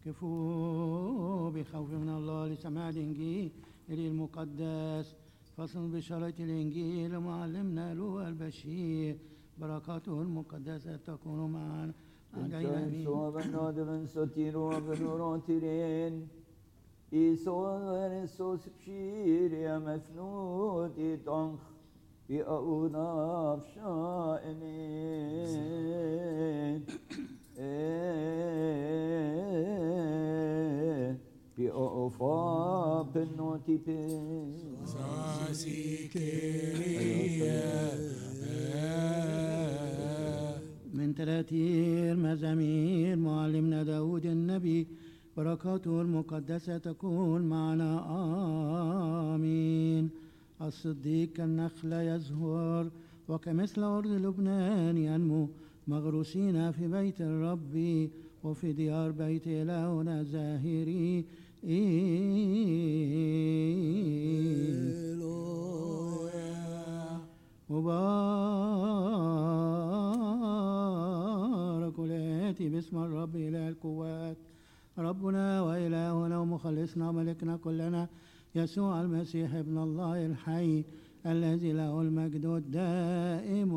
كفوا بخوف من الله لسماع الإنجيل المقدس. فصل بشارة الإنجيل معلمنا لوقا البشير، بركاته المقدسة تكون معنا. Isos pshirja me fnutit onch bi aunaf sha'enin bi ofa penotipin من تراتير مزامير معلمنا داود النبي، بركاته المقدسة تكون معنا آمين. الصديق كالنخل يزهر وكمثل أرض لبنان ينمو، مغروسين في بيت الرب وفي ديار بيت إلهنا زاهرين. مبارك الآتي باسم الرب إله القوات، ربنا وإلهنا ومخلصنا وملكنا كلنا يسوع المسيح ابن الله الحي، الذي له المجد الدائم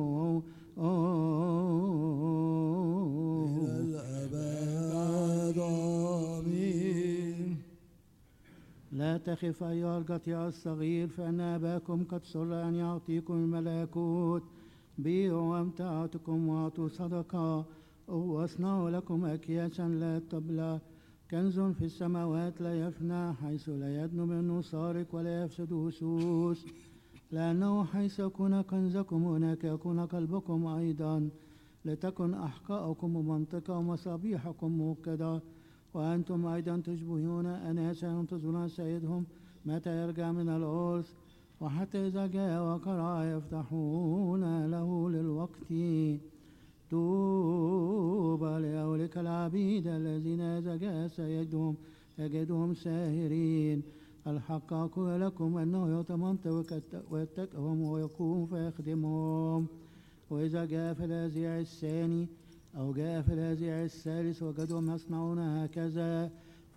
إلى الأبد آمين. لا تخف أيها القطيع الصغير، فإن أباكم قد سر أن يعطيكم الملكوت. بيعوا وامتعتكم واعطوا صدقة، واصنعوا لكم أكياسا لا تبلى، كنز في السماوات لا يفنى، حيث لا يدنو منه سارق ولا يفسد هسوس. لأنه حيث يكون كنزكم هناك يكون قلبكم أيضا. لتكن أحقاءكم منطقة ومصابيحكم موقدة، وأنتم أيضا تشبهون أناسا ينتظرون سيدهم متى يرجع من العرس، وحتى إذا جاء وقرع يفتحون له للوقت. طوبى لأولئك العبيد الذين إذا جاء سيدهم يجدهم ساهرين. الحق أقول لكم أنه يتمنطق ويتكئهم ويقوم فيخدمهم. وإذا جاء في الهزيع الثاني أو جاء في الهزيع الثالث وجدهم يصنعون هكذا،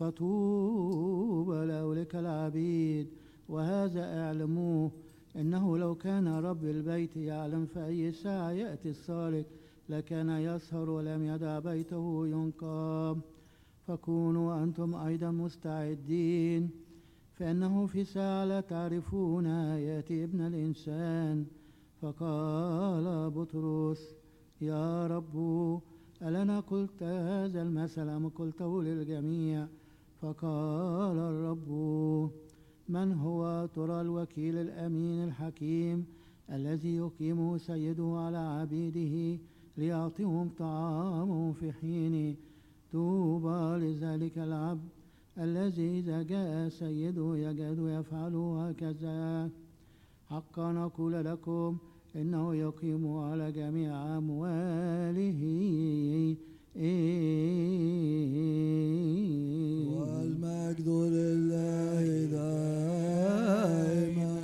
فطوبى لأولئك العبيد. وهذا اعلموه، إنه لو كان رب البيت يعلم في أي ساعة يأتي السارق لكان يسهر ولم يدع بيته ينقب. فكونوا أنتم أيضا مستعدين، فإنه في ساعة لا تعرفون يأتي ابن الإنسان. فقال بطرس: يا رب، ألنا قلت هذا المثل أم قلته للجميع؟ فقال الرب: من هو ترى الوكيل الأمين الحكيم الذي يقيمه سيده على عبيده ليعطيهم طعامهم في حين؟ طوبى لذلك العبد الذي إذا جاء سيده يجد يفعل هكذا. حقا أقول لكم إنه يقيم على جميع أمواله. والمجد لله دائما.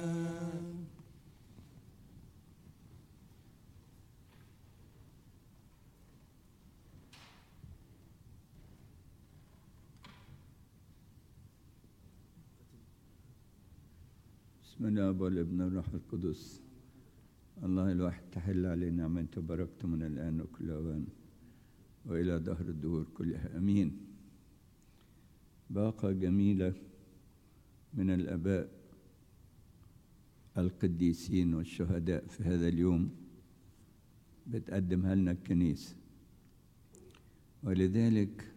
بسم الله والابن والروح القدس الله الواحد تحل علينا نعمته وبركته من الآن وكل أوان وإلى دهر الدهور كلها أمين. باقة جميلة من الآباء القديسين والشهداء في هذا اليوم بتقدمها لنا الكنيسة، ولذلك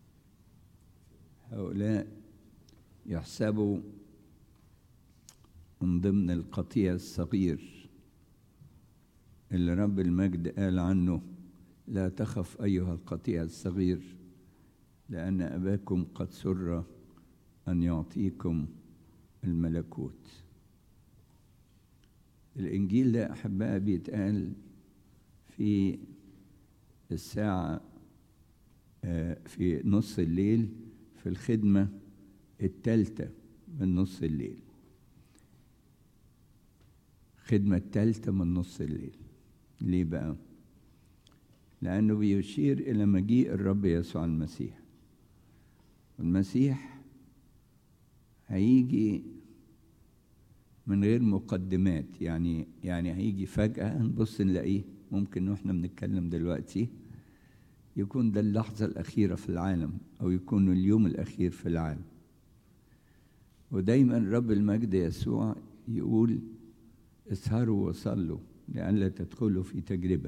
هؤلاء يحسبوا من ضمن القطيع الصغير اللي رب المجد قال عنه: لا تخف أيها القطيع الصغير، لأن أباكم قد سر أن يعطيكم الملكوت. الإنجيل ده أحبائي بيتقال في الساعة في نص الليل، في الخدمة الثالثة من نص الليل، خدمة الثالثة من نص الليل. ليه بقى؟ لأنه بيشير إلى مجيء الرب يسوع المسيح. المسيح هيجي من غير مقدمات، يعني هيجي فجأة نبص نلاقيه، ممكن واحنا بنتكلم دلوقتي يكون ده اللحظة الأخيرة في العالم، أو يكون اليوم الأخير في العالم. ودايما رب المجد يسوع يقول اسهروا وصلوا لئلا تدخلوا في تجربة.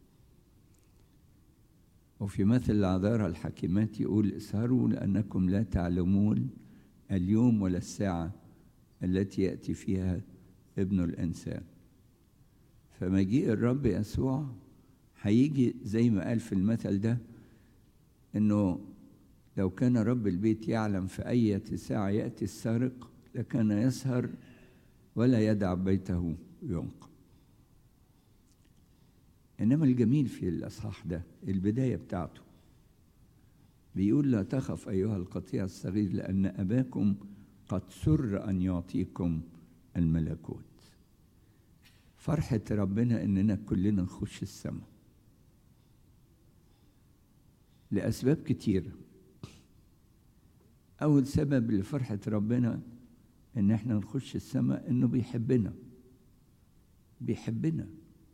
وفي مثل العذارى الحكيمات يقول اسهروا لأنكم لا تعلمون اليوم ولا الساعة التي يأتي فيها ابن الإنسان. فمجيء الرب يسوع هيجي زي ما قال في المثل ده، إنه لو كان رب البيت يعلم في أي ساعة يأتي السارق لكان يسهر ولا يدع بيته ينقب. إنما الجميل في الأصحاح ده البداية بتاعته، بيقول لا تخف أيها القطيع الصغير لأن أباكم قد سر أن يعطيكم الملكوت. فرحة ربنا إننا كلنا نخش السماء لأسباب كتيرة. أول سبب لفرحة ربنا إن احنا نخش السماء إنه بيحبنا،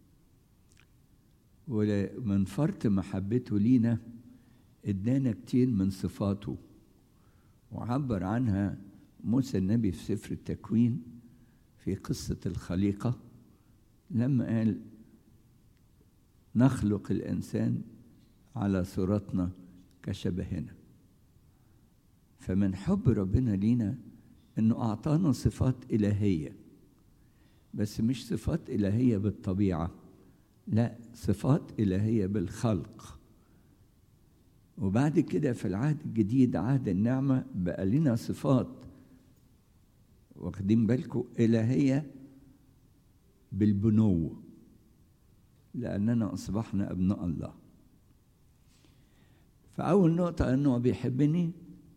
ومن فرط محبته لينا ادانا كتير من صفاته، وعبر عنها موسى النبي في سفر التكوين في قصة الخليقة لما قال نخلق الإنسان على صورتنا كشبهنا. فمن حب ربنا لينا إنه أعطانا صفات إلهية، بس مش صفات إلهية بالطبيعة، لا، صفات إلهية بالخلق. وبعد كده في العهد الجديد عهد النعمة بقى لنا صفات، واخدين بالكم، إلهية بالبنوة، لأننا أصبحنا أبناء الله. فأول نقطة أنه بيحبني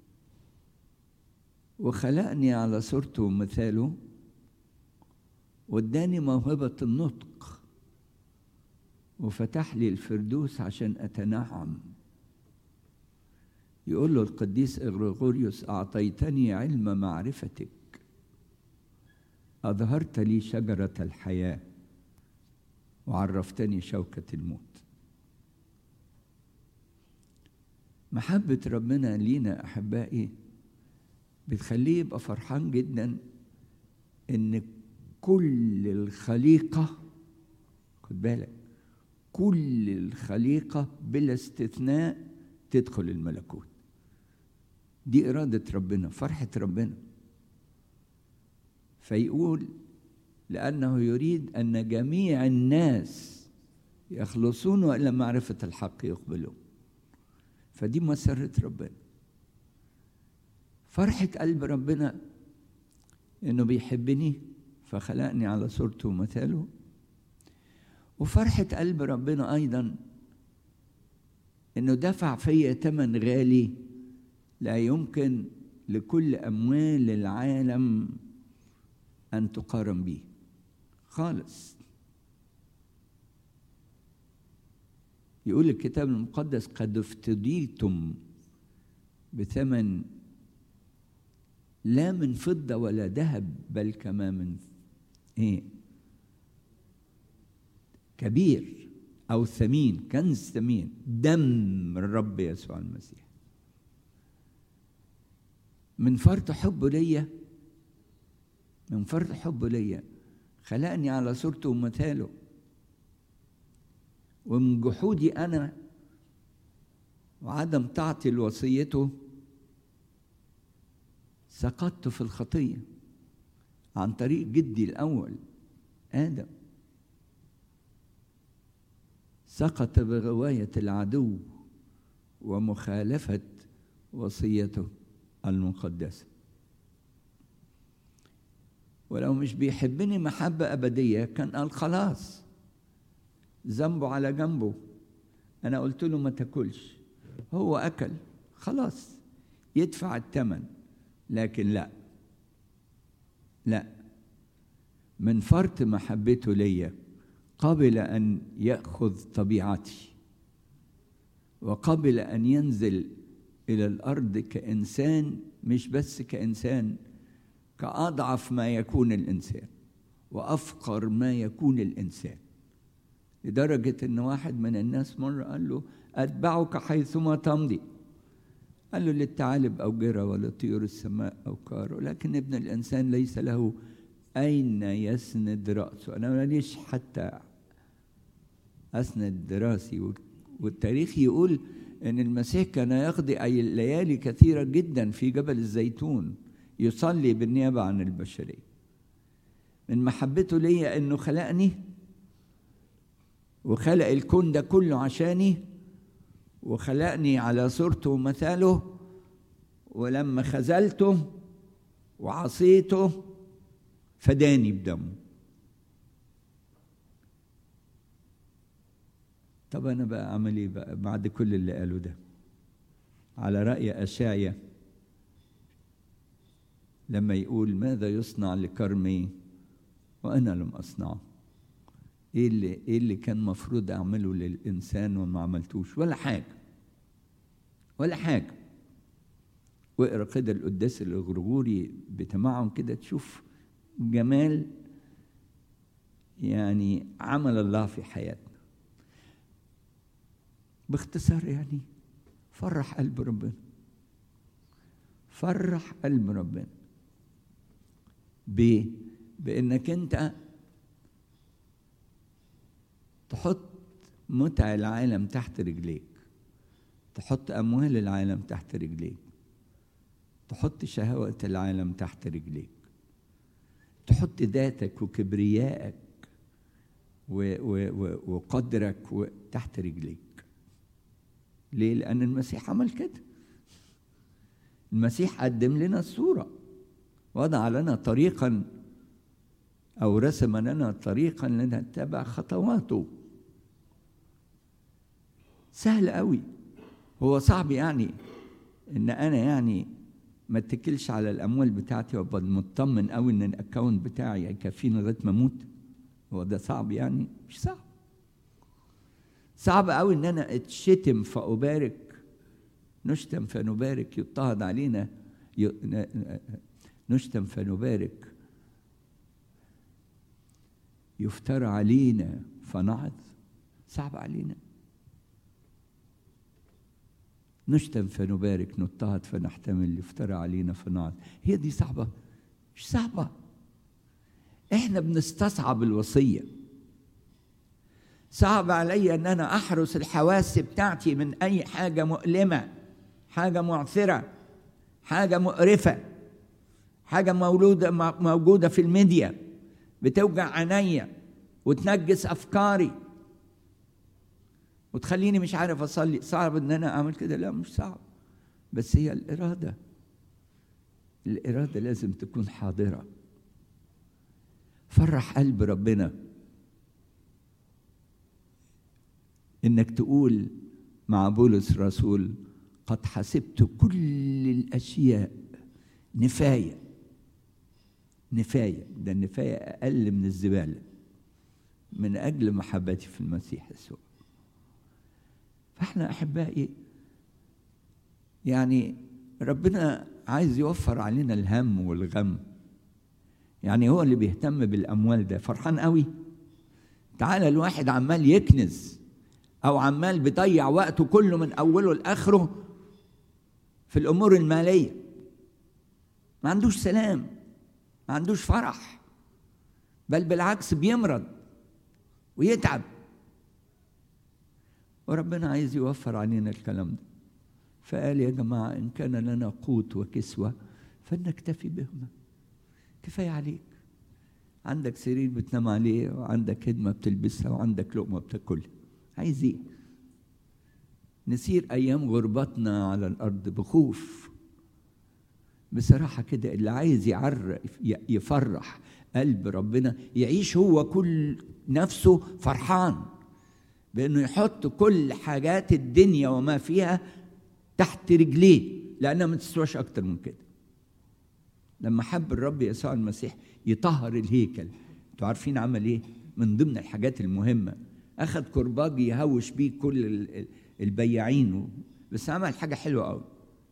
وخلقني على صورته ومثاله، واداني موهبة النطق، وفتح لي الفردوس عشان أتنعم. يقول له القديس إغريغوريوس أعطيتني علم معرفتك، أظهرت لي شجرة الحياة، وعرفتني شوكة الموت. محبة ربنا لينا أحبائي بتخليه يبقى فرحان جدا إن كل الخليقة، خد بالك، كل الخليقة بلا استثناء تدخل الملكوت. دي إرادة ربنا، فرحة ربنا. فيقول لأنه يريد أن جميع الناس يخلصون وإلى معرفة الحق يقبلون. فدي مسرة ربنا. فرحة قلب ربنا إنه بيحبني فخلقني على صورته ومثاله. وفرحة قلب ربنا أيضا إنه دفع فيا ثمن غالي لا يمكن لكل أموال العالم أن تقارن به خالص. يقول الكتاب المقدس قد افتديتم بثمن لا من فضة ولا ذهب، بل كما من كبير أو ثمين، كنز ثمين، دم الرب يسوع المسيح. من فرط حبه ليا خلقني على صورته ومثاله. ومن جحودي أنا وعدم طاعتي لوصيته سقطت في الخطية عن طريق جدي الأول آدم. سقط بغواية العدو ومخالفة وصيته المقدسة. ولو مش بيحبني محبة أبدية كان قال خلاص ذنبه على جنبه. أنا قلت له ما تاكلش، هو أكل، خلاص يدفع الثمن. لكن لا، من فرط محبته ليا قبل أن يأخذ طبيعتي، وقبل أن ينزل إلى الأرض كإنسان، مش بس كإنسان، كأضعف ما يكون الإنسان وأفقر ما يكون الإنسان، لدرجة إن واحد من الناس مرة قال له أتبعك حيثما تمضي. قال له للثعالب أوجرة ولطيور السماء أوكار، ولكن ابن الإنسان ليس له أين يسند رأسه. أنا ماليش حتى أسند راسي. والتاريخ يقول أن المسيح كان يقضي ليالي كثيرة جدا في جبل الزيتون يصلي بالنيابة عن البشرية، من محبته لي أنه خلقني وخلق الكون ده كله عشاني، وخلقني على صورته ومثاله، ولما خذلته وعصيته فداني بدمه. طب أنا بقى أعمل إيه بقى بعد كل اللي قاله ده؟ على رأي أشعيا لما يقول ماذا يصنع لكرمي وأنا لم أصنعه؟ إيه اللي كان مفروض أعمله للإنسان وما عملتوش؟ ولا حاجة، ولا حاجة. واقرأ كده القداس الغرغوري بتمعن كده تشوف جمال يعني عمل الله في حياتنا. باختصار يعني فرح قلب ربنا، فرح قلب ربنا بأنك أنت تحط متع العالم تحت رجليك، تحط أموال العالم تحت رجليك، تحط شهوة العالم تحت رجليك، تحط ذاتك وكبريائك وقدرك تحت رجليك. ليه؟ لأن المسيح عمل كده. المسيح قدم لنا الصورة، وضع لنا طريقا أو رسم لنا طريقا لنتبع خطواته. سهل قوي. هو صعب يعني إن أنا يعني ما اتكلش على الأموال بتاعتي وابقى مطمن قوي إن الأكاونت بتاعي هيكفيني لغاية ما أموت؟ هو ده صعب يعني؟ مش صعب. صعب قوي إن أنا اتشتم فأبارك، نشتم فنبارك، يضطهد علينا نشتم فنبارك، يفترى علينا فنعظ. صعب علينا. نشتم فنبارك، نضطهد فنحتمل، يفترى علينا فنعظ. هي دي صعبة؟ مش صعبة. احنا بنستصعب الوصية. صعب علي ان انا احرس الحواس بتاعتي من اي حاجة مؤلمة، حاجة معثرة، حاجة مقرفة، حاجة موجودة في الميديا بتوجع عينيا وتنجس أفكاري وتخليني مش عارف أصلي. صعب إن أنا أعمل كده؟ لا مش صعب، بس هي الإرادة. الإرادة لازم تكون حاضرة. فرح قلب ربنا إنك تقول مع بولس الرسول قد حسبت كل الأشياء نفاية. نفاية، ده النفاية أقل من الزبالة، من أجل محبتي في المسيح يسوع. فإحنا أحبائي يعني ربنا عايز يوفر علينا الهم والغم. يعني هو اللي بيهتم بالأموال ده فرحان قوي. تعالى الواحد عمال يكنز أو عمال بيضيع وقته كله من أوله لآخره في الأمور المالية، ما عندوش سلام، ما عندوش فرح، بل بالعكس بيمرض ويتعب. وربنا عايز يوفر علينا الكلام ده، فقال يا جماعة إن كان لنا قوت وكسوة فلنكتفي بهما. كفاية عليك. عندك سرير بتنام عليه، وعندك هدمة بتلبسها، وعندك لقمة بتاكلها. عايز ايه؟ نسير أيام غربتنا على الأرض بخوف. بصراحة كده اللي عايز يفرح قلب ربنا يعيش هو كل نفسه فرحان بأنه يحط كل حاجات الدنيا وما فيها تحت رجليه، لأنها ما تسواش أكتر من كده. لما حب الرب يسوع المسيح يطهر الهيكل، انتوا عارفين عمل ايه؟ من ضمن الحاجات المهمة أخذ كرباج يهوش بيه كل البياعين، بس عمل حاجة حلوة قوي.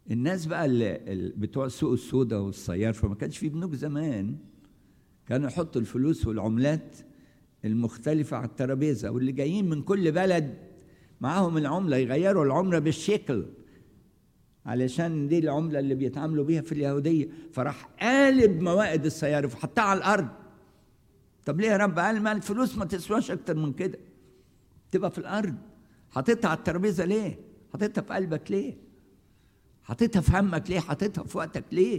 الناس بقى اللي بتوع السوق السوداء والسيار، فما كانش في بنوك زمان، كانوا يحطوا الفلوس والعملات المختلفة على الترابيزة، واللي جايين من كل بلد معاهم العملة يغيروا العملة بالشيكل علشان دي العملة اللي بيتعاملوا بيها في اليهودية. فراح قالب موائد الصيارف وحطها على الأرض. طب ليه يا رب؟ قال ما الفلوس ما تسواش أكتر من كده، تبقى في الأرض. حطيتها على الترابيزة ليه؟ حطيتها في قلبك ليه؟ حطيتها في همك ليه؟ حطيتها في وقتك ليه؟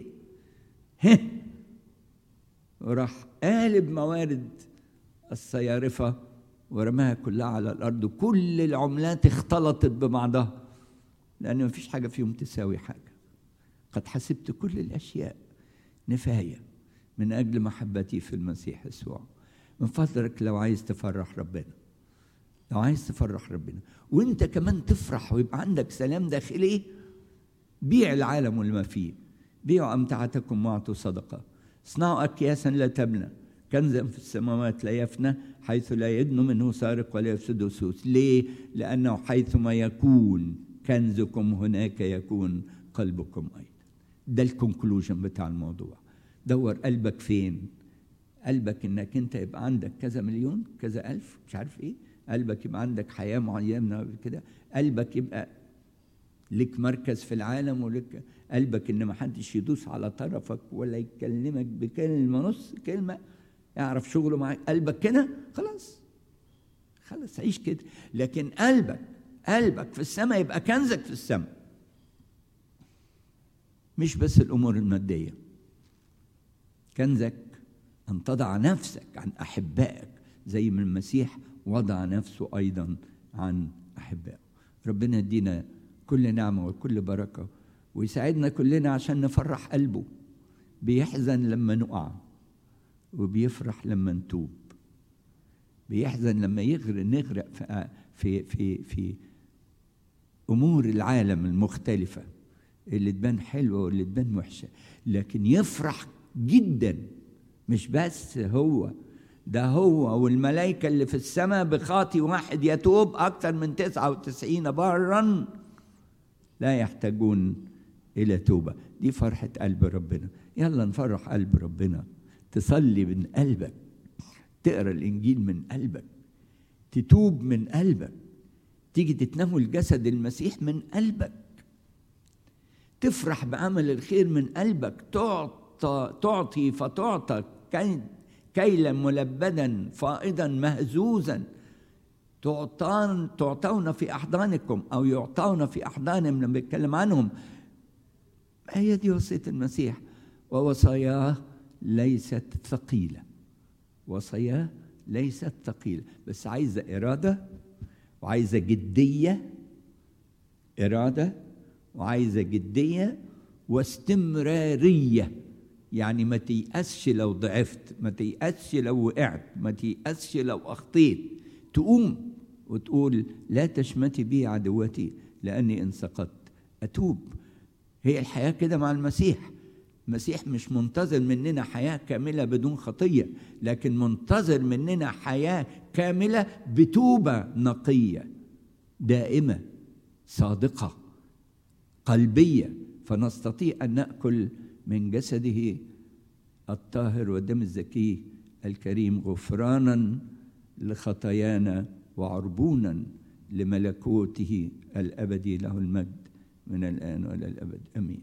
وراح قالب موارد الصيارفة ورماها كلها على الأرض، وكل العملات اختلطت ببعضها، لأن ما فيش حاجة فيهم تساوي حاجة. قد حسبت كل الأشياء نفاية من أجل محبتي في المسيح يسوع. من فضلك لو عايز تفرح ربنا، لو عايز تفرح ربنا وانت كمان تفرح ويبقى عندك سلام داخلي، بيع العالم والما فيه، بيعوا أمتعتكم واعطوا صدقة، اصنعوا أكياسا لا تبنى، كنزا في السماوات لا يفنى، حيث لا يدن منه سارق ولا يفسد سوس. ليه؟ لأنه حيثما يكون كنزكم هناك يكون قلبكم أيضا. ده الكونكلوجن بتاع الموضوع. دور قلبك فين؟ قلبك انك انت يبقى عندك كذا مليون كذا ألف مش عارف ايه، قلبك يبقى عندك حياة معينة كده، قلبك يبقى لك مركز في العالم، ولك قلبك ان ما حدش يدوس على طرفك ولا يكلمك بكلمة نص كلمة، يعرف شغله معاك. قلبك كده خلاص عيش كده. لكن قلبك في السماء، يبقى كنزك في السماء، مش بس الأمور المادية. كنزك أن تضع نفسك عن أحبائك زي ما المسيح وضع نفسه أيضا عن أحبائه. ربنا يدينا كل نعمة وكل بركة ويساعدنا كلنا عشان نفرح قلبه. بيحزن لما نقع وبيفرح لما نتوب. بيحزن لما نغرق في أمور العالم المختلفة اللي تبان حلوة واللي تبان وحشة، لكن يفرح جدا. مش بس هو ده، هو والملائكة اللي في السماء بخاطي واحد يتوب أكثر من 99 برا لا يحتاجون إلى توبة. دي فرحة قلب ربنا. يلا نفرح قلب ربنا. تصلي من قلبك، تقرأ الإنجيل من قلبك، تتوب من قلبك، تيجي تتناول جسد المسيح من قلبك، تفرح بعمل الخير من قلبك، تعطي فتعطى كيلا ملبدا فائضا مهزوزا، تعطون في أحضانكم أو يعطون في أحضانهم لما بيتكلم عنهم. هي دي وصية المسيح. ووصاياه ليست ثقيلة، وصاياه ليست ثقيلة، بس عايزة إرادة وعايزة جدية. إرادة وعايزة جدية واستمرارية. يعني ما تيأسش لو ضعفت، ما تيأسش لو وقعت، ما تيأسش لو أخطيت. تقوم وتقول لا تشمتي بي عدوتي لأني إن سقطت أتوب. هي الحياة كده مع المسيح. المسيح مش منتظر مننا حياة كاملة بدون خطية، لكن منتظر مننا حياة كاملة بتوبة نقية دائمة صادقة قلبية، فنستطيع أن نأكل من جسده الطاهر ودم الزكي الكريم غفرانا لخطايانا وعربونا لملكوته الأبدي. له المجد من الآن وإلى الأبد آمين.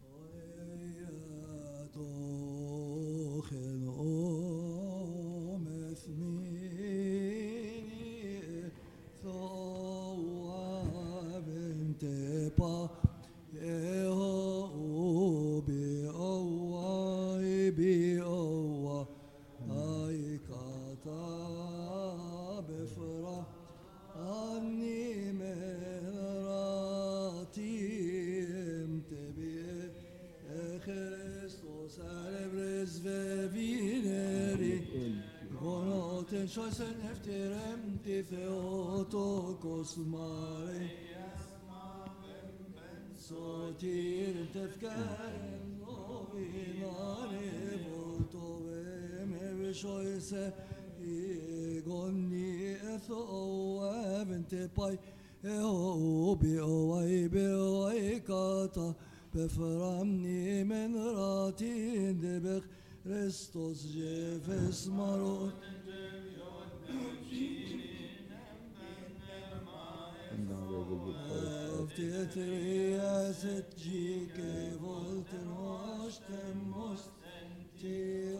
Schossen efterem till Theotokos Marias så till tefkaren och vinare votove med schoisse igonni etho även till pai o bi o ai kata beframni men ratin debek Kristus jefes marot Eftiyet jike volten hoştem mosti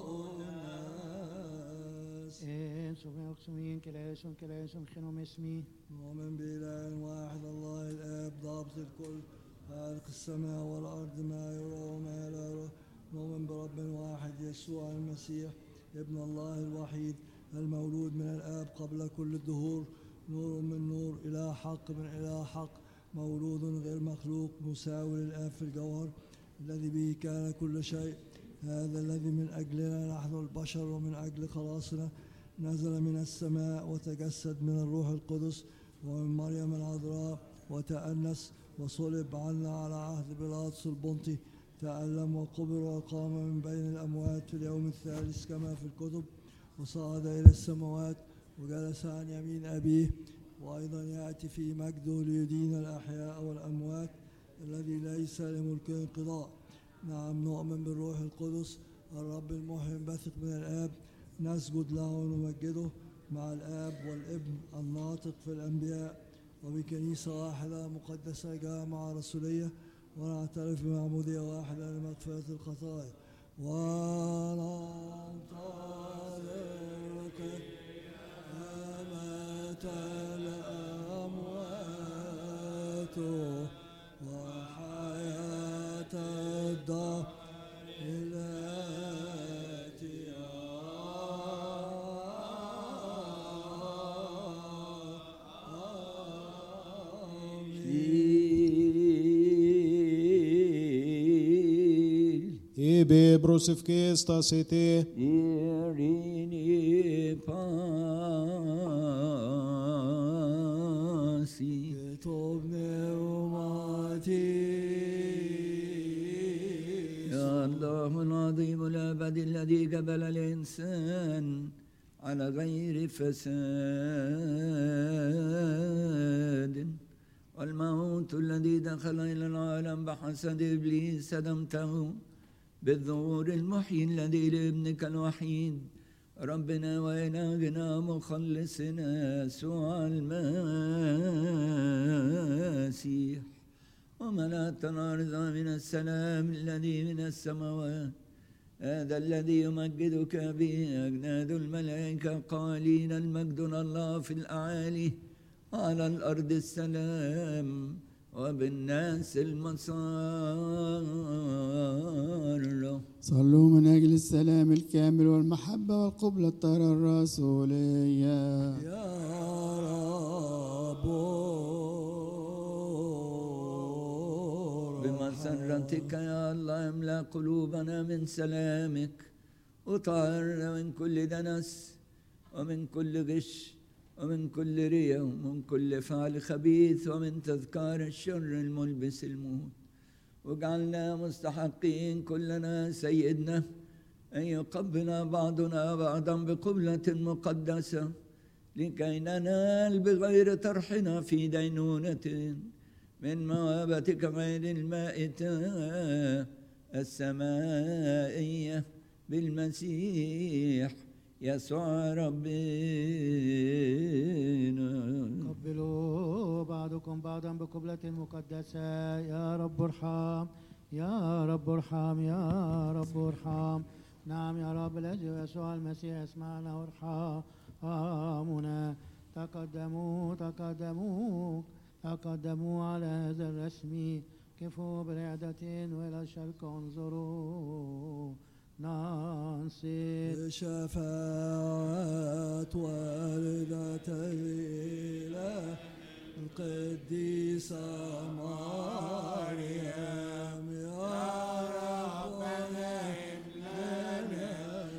onas إن سمع أقسمين كلايسون خنوم اسمي نؤمن بإله واحد الله الآب ضابط الكل خالق السماء والأرض ما يرى وما لا يرى نؤمن برب واحد يسوع المسيح ابن الله الوحيد المولود من الآب قبل كل الدهور نور من نور إله حق من إله حق مولود غير مخلوق مساوي للآب في الجوهر الذي به كان كل شيء هذا الذي من أجلنا نحن البشر ومن أجل خلاصنا نزل من السماء وتجسد من الروح القدس ومن مريم العذراء وتأنس وصلب عنا على عهد بيلاطس البنطي تألم وقبر وقام من بين الأموات في اليوم الثالث كما في الكتب وصعد إلى السماوات وجلس عن يمين أبيه وأيضا يأتي في مجده ليدين الأحياء والأموات الذي ليس لملكه انقضاء نعم نؤمن بالروح القدس الرب المحيي البثق من الآب نسجد له ونمجده مع الآب والابن الناطق في الأنبياء وبكنيسة واحدة مقدسة جامعة رسولية ونعترف بمعمودية واحدة لمغفرة الخطايا وننتظر قيامة الأموات وحياة الدار Ibe brosifkesta sete Irini pasi طوب نوماتي يا الله العظيم الأبد الذي قبل الإنسان على غير فساد والموت الذي دخل إلى العالم بحسد إبليس دمته بالظهور المحيي الذي لابنك الوحيد ربنا وإلهنا مخلصنا يسوع المسيح وملأت الأرض من السلام الذي من السماوات هذا الذي يمجدك به أجناد الملائكة قائلين المجد الله في الأعالي على الأرض السلام وبالناس المسار صلوا من أجل السلام الكامل والمحبة والقبلة الطاهرة الرسولية يا رب بمسرتك يا الله املأ قلوبنا من سلامك وطهرنا من كل دنس ومن كل غش ومن كل رياء ومن كل فعل خبيث ومن تذكار الشر الملبس الموت واجعلنا مستحقين كلنا سيدنا أن يقبل بعضنا بعضا بقبلة مقدسة لكي ننال بغير طرحنا في دينونة من موهبتك غير المائتة السمائية بالمسيح يسوع ربنا قبلوا بعضكم بعضا بقبلة مقدسة يا رب ارحم يا رب ارحم يا رب ارحم نعم يا رب الذي يسوع المسيح اسمعنا وارحمنا تقدموا على هذا الرسم كفوا برعدة وإلى الشرق انظروا ننصت بشفاعة والدة الإله القديسة مريم يا ربنا لنا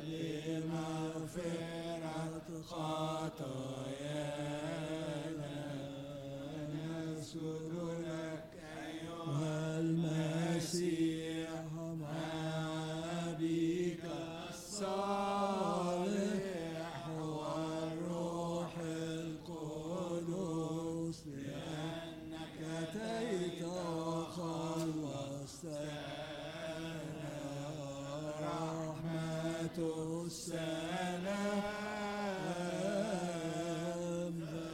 بمغفرة خطايانا نسجد لك أيها المسيح مع أبيك الصالح والروح القدس لأنك أتيت السلام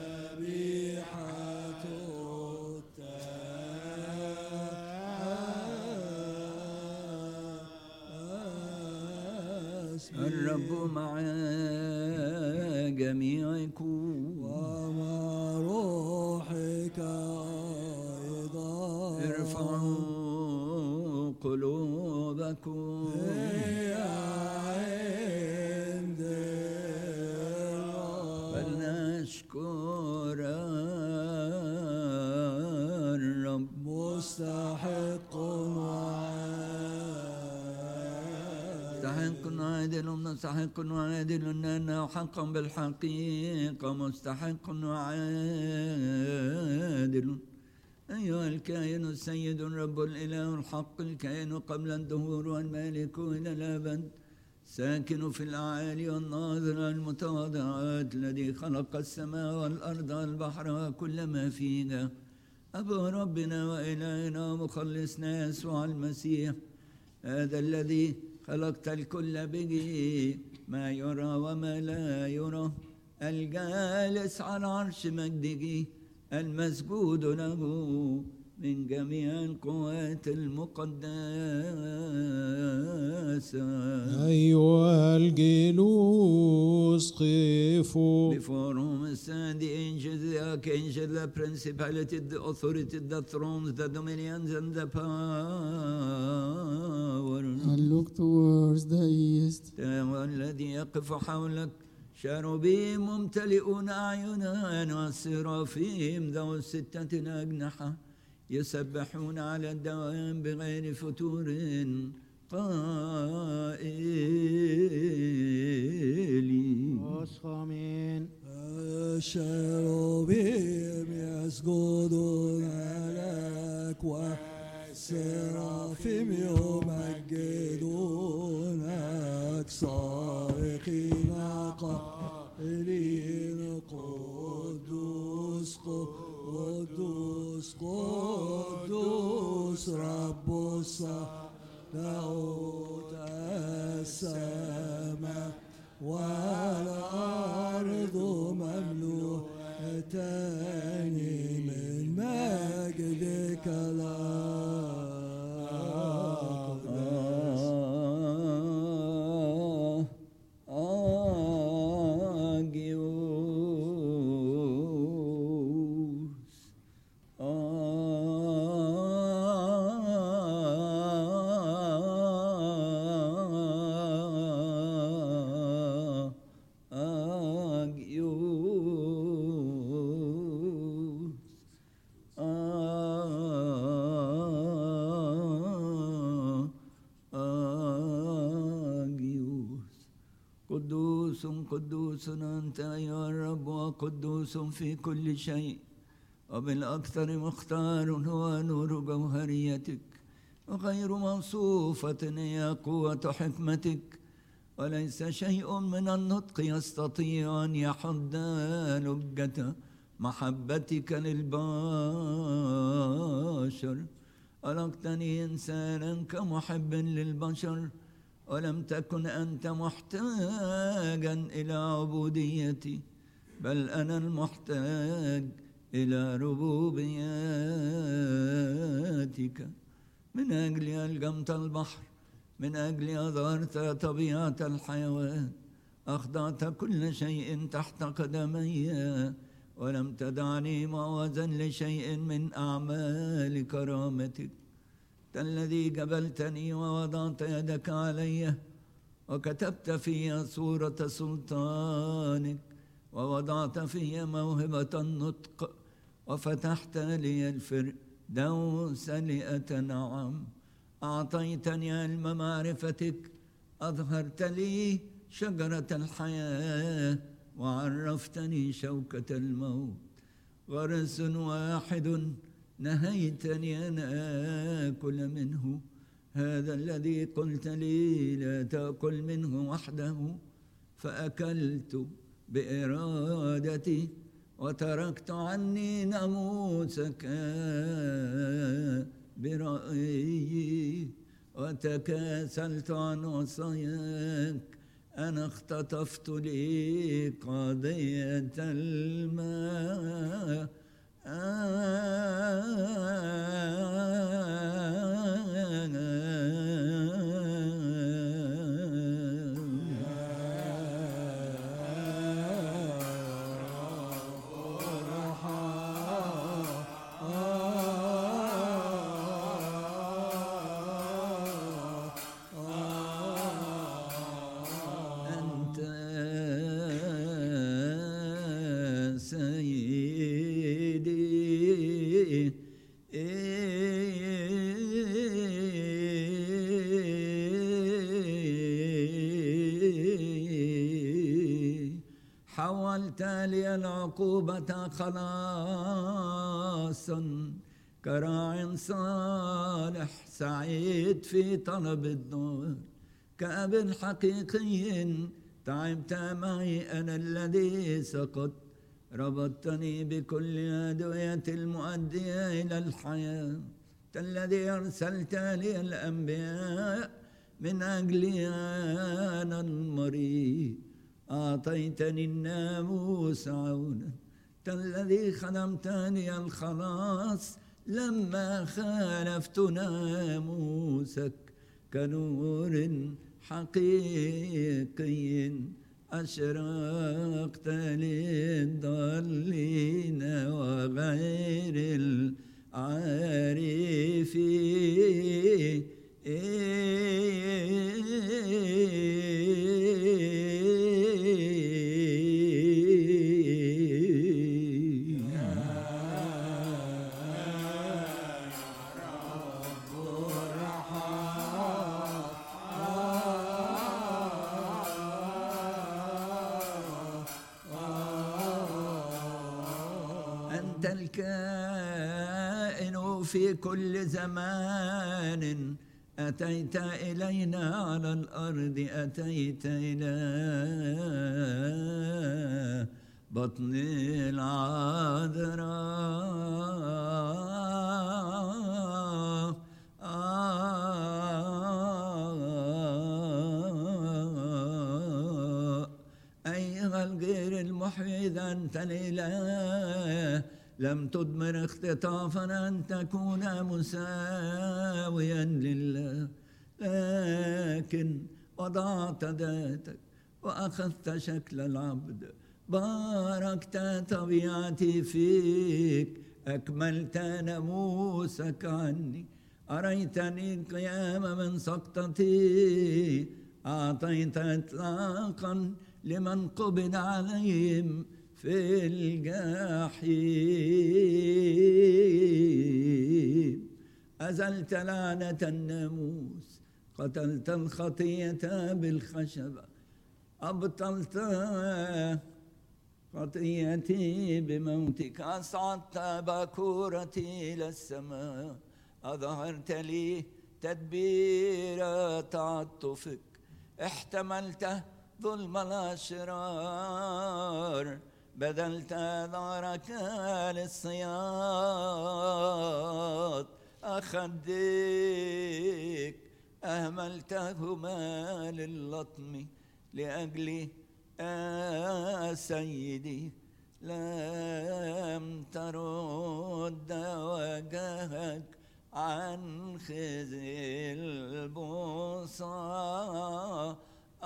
ذبيحة التسبيح. الرب مع جميعكم ومع روحك أيضا. ارفعوا قلوبكم هي عند الرب. فلنشكر الرب. مستحق عادل مستحق وعادل أنه حقا بالحقيقة مستحق وعادل. أيها الكائن السيد الرب الإله الحق الكائن قبل الدهور والمالك إلى الأبد ساكن في الأعالي والناظر المتواضعات الذي خلق السماء والأرض والبحر وكل ما فيها. أبو ربنا وإلهنا ومخلصنا يسوع المسيح هذا الذي خلقت الكل به ما يرى وما لا يرى الجالس على عرش مجده المسجود له من جميع القوات المقدسة. أيها الجلوس قفوا. Before whom stand the angels, the archangels, the principalities, the authorities, the thrones, the dominions, and the power. And look towards the east. والذي يقف حولك شاروبيم ممتلئون أعينان والسرافيم ذو الستة أجنحة يسبحون على الدوام بغير فتور قائلين. آمين. الشاروبيم يسجدون لك والسرافيم يمجدونك صارخين قائلين قدوس قدوس قدوس رب الصباوت. السماء والأرض مملوءتان من مجدك قدوس أنت أيها الرب وقدوس في كل شيء وبالأكثر مختار هو نور جوهريتك وغير موصوفة هي قوة حكمتك وليس شيء من النطق يستطيع أن يحد لجة محبتك للبشر. خلقتني إنسانا كمحب للبشر ولم تكن أنت محتاجا إلى عبوديتي بل أنا المحتاج إلى ربوبيتك. من أجل ألجمت البحر من أجل أظهرت طبيعة الحيوان أخضعت كل شيء تحت قدمي ولم تدعني معوزا لشيء من أعمال كرامتك. الذي جبلتني ووضعت يدك علي وكتبت في صورة سلطانك ووضعت في موهبة النطق وفتحت لي الفردوس لأتنعم. أعطيتني علم معرفتك أظهرت لي شجرة الحياة وعرفتني شوكة الموت. غرس واحد نهيتني أن آكل منه هذا الذي قلت لي لا تأكل منه وحده فأكلت بإرادتي وتركت عني ناموسك برأيي وتكاسلت عن وصاياك أنا اختطفت لي قضية الماء حولت لي العقوبة خلاصا كراع صالح سعيد في طلب الدار كأب حقيقي تعبت معي أنا الذي سقط ربطتني بكل أدوية المؤدية إلى الحياة الذي أرسلت لي الأنبياء من أجلي أنا المريض أعطيتني الناموس عونا الذي خدمتني الخلاص لما خالفت ناموسك كنور حقيقي أشرقت للضالين وغير العارفين أنت الكائن في كل زمان أتيت إلينا على الأرض أتيت إلى بطن العذراء أيها الغير المحيد أنت الإله لم تضمر اختطافا أن تكون مساويا لله لكن وضعت ذاتك وأخذت شكل العبد باركت طبيعتي فيك أكملت ناموسك عني أريتني القيام من سقطتي أعطيت إطلاقا لمن قبض عليهم في الجحيم أزلت لعنة الناموس قتلت الخطية بالخشبة أبطلت خطيتي بموتك أصعدت بكورتي إلى السماء أظهرت لي تدبير تعاطفك احتملت ظلم الأشرار بذلت ظهرك للصياد أخديك أهملتهما للطم لأجلي سيدي لم ترد وجهك عن خزي البصار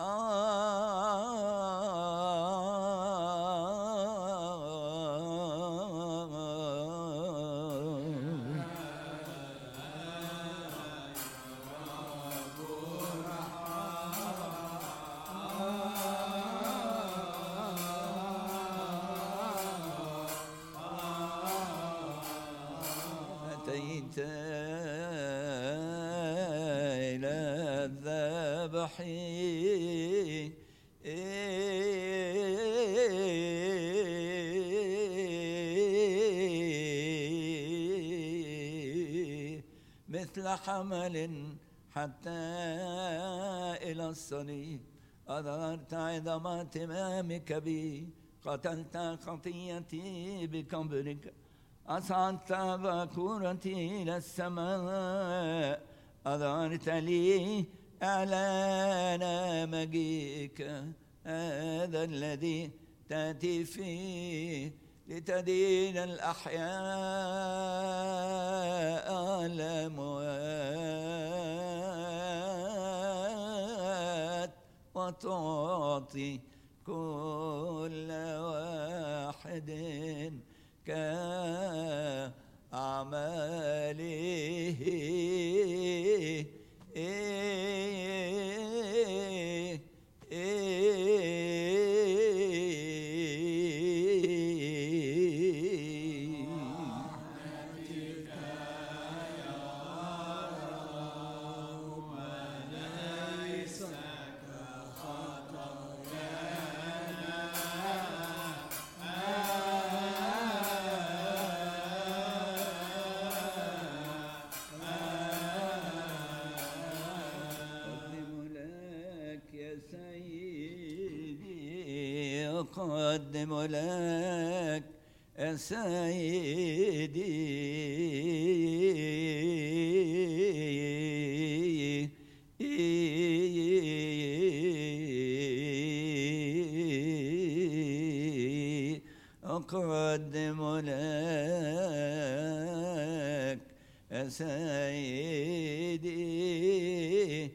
أتيت إلى الذبح مثل حمل حتى إلى الصليب أظهرت عظمات أمامك بي قتلت خطيتي بقبرك أصعدت بكورتي إلى السماء أظهرت لي إعلان مجيئك هذا الذي تأتي فيه لتدين الأحياء الأموات وتعطي كل واحد كأعماله. أقدم لك يا سيدي أقدم لك يا سيدي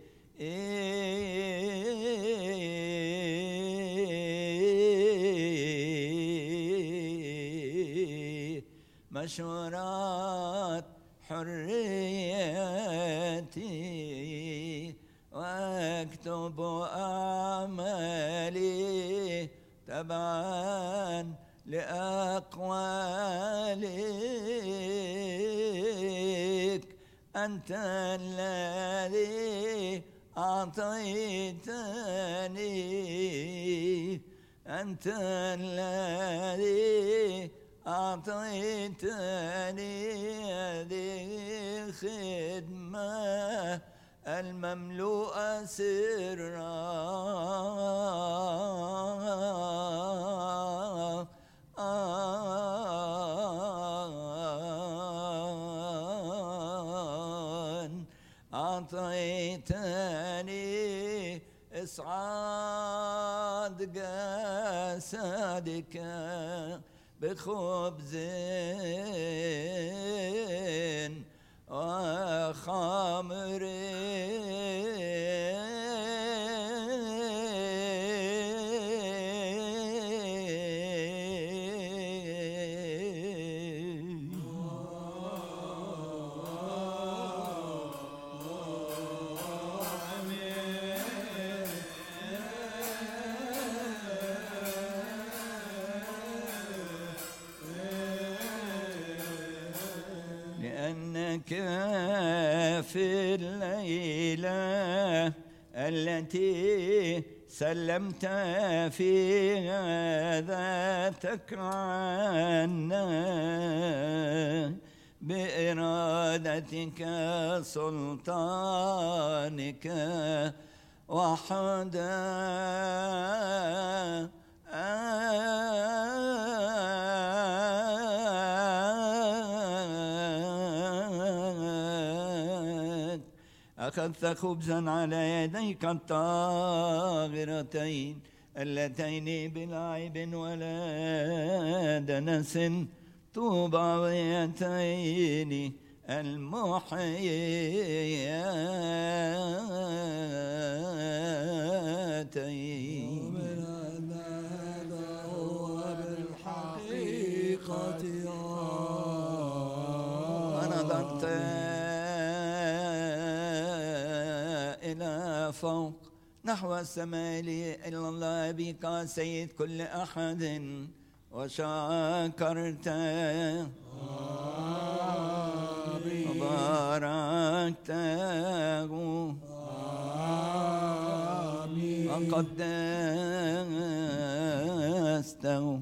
مشورات حريتي واكتب أعمالي تبعا لأقوالك. أنت الذي أعطيتني، أنت الذي أعطيتني هذه الخدمة المملوءة سرا. أعطيتني إسعاد جسدك بخبز وخمر لأنك في الليلة التي سلمت فيها ذاتك عنا بإرادتك سلطانك وحدك أخذت خبزا على يديك الطاهرتين اللتين بلا عيب ولا دنس طوباويتين المحييتين. ومن أن هذا هو بالحقيقة ونظرت إلى فوق نحو السماء إلى الله بك سيد كل أحد وشكرت وباركته وقدسته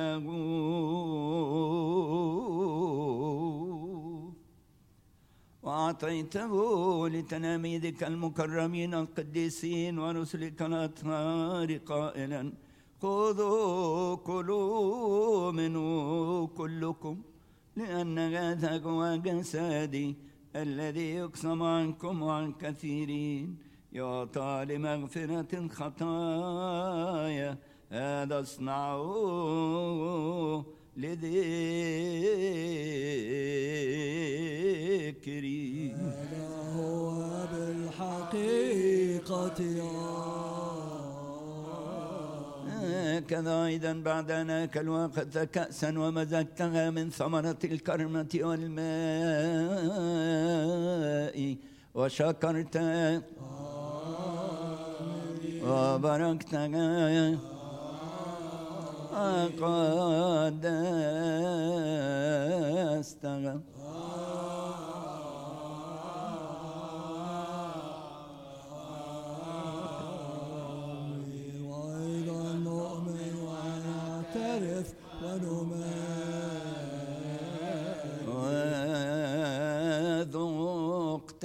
وقسمته وأعطيته لتلاميذك المكرمين القديسين ورسلك الأطهار قائلا خذوا كلوا منه كلكم لأن هذا هو جسدي الذي يقسم عنكم وعن كثيرين يعطى لمغفرة خطايا هذا اصنعوه لذكري. هذا هو بالحقيقة هكذا أيضا بعد أن أكلوا كأسا ومزجتها من ثمرة الكرمة والماء وشكرت وباركتها وقدستها وأيضا نؤمن ونعترف وذقت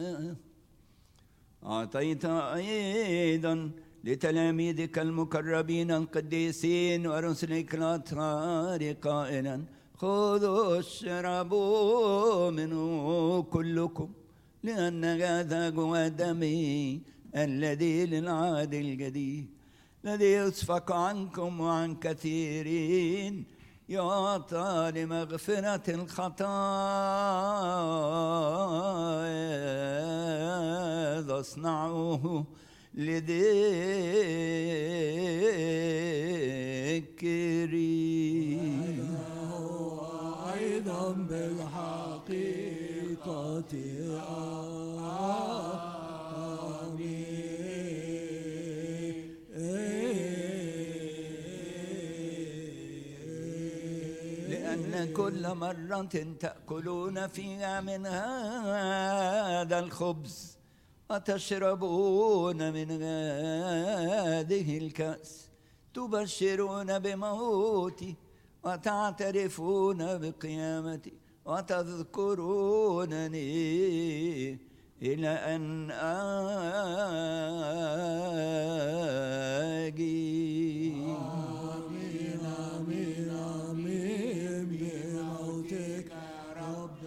أعطيت أيضا لتلاميذك المكرمين القديسين ورسلك الأطهار قائلا خذوا اشربوا منه كلكم لأن هذا هو دمي الذي للعهد الجديد الذي يسفك عنكم وعن كثيرين يعطى لمغفرة الخطايا اصنعوه لذكري. أيضا بالحقيقة لأن كل مرة تأكلون فيها من هذا الخبز وتشربون من هذه الكأس تبشرون بموتي وتعترفون بقيامتي وتذكرونني إلى أن آجي. آمين آمين آمين بموتك رب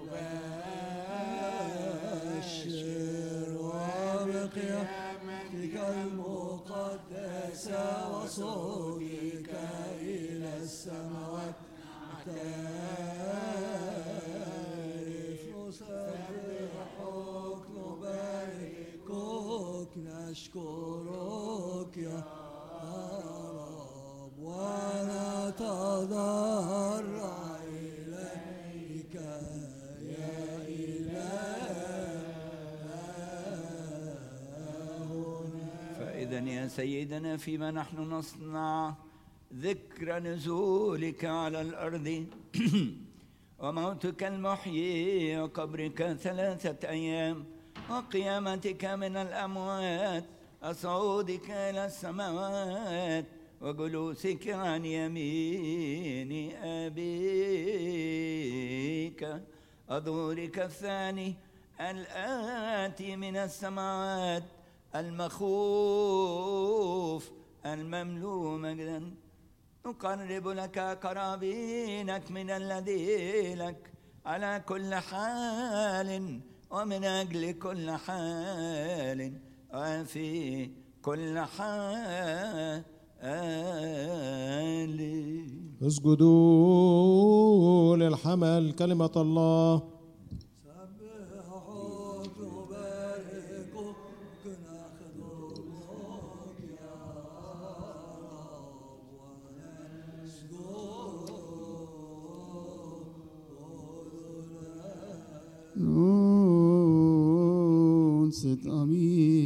نبشر وبقيامتك المقدسة وصعودك إلى السماوات تعرف نسبحك نباركك نشكرك يا رب ونتضرع إليك يا إلهنا. فإذا يا سيدنا فيما نحن نصنع ذكر نزولك على الأرض وموتك المحيي وقبرك 3 أيام وقيامتك من الأموات وصعودك إلى السماوات وجلوسك عن يمين أبيك وظهورك الثاني الآتي من السماوات المخوف المملوء مجدا نقرب لك قرابينك من الذي لك على كل حال ومن أجل كل حال وفي كل حال. اسجدوا للحمل كلمة الله. سبحوك نباركك نخدمك يا رب ونسجد نون ست أمين.